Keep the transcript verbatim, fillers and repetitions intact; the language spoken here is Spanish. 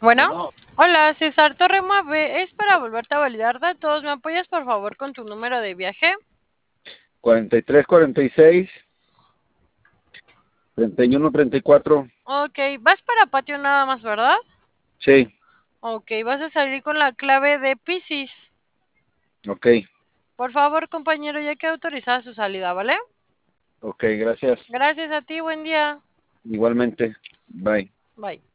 Bueno, Bueno, hola César Torremave, es para volverte a validar datos. ¿Me apoyas por favor con tu número de viaje? cuarenta y tres, cuarenta y seis, treinta y uno, treinta y cuatro. Ok, vas para patio nada más, ¿verdad? Sí, Ok, vas a salir con la clave de Piscis. ok, Por favor, compañero, ya queda autorizada su salida, ¿vale? ok, gracias. Gracias a ti, buen día. Igualmente, bye. Bye.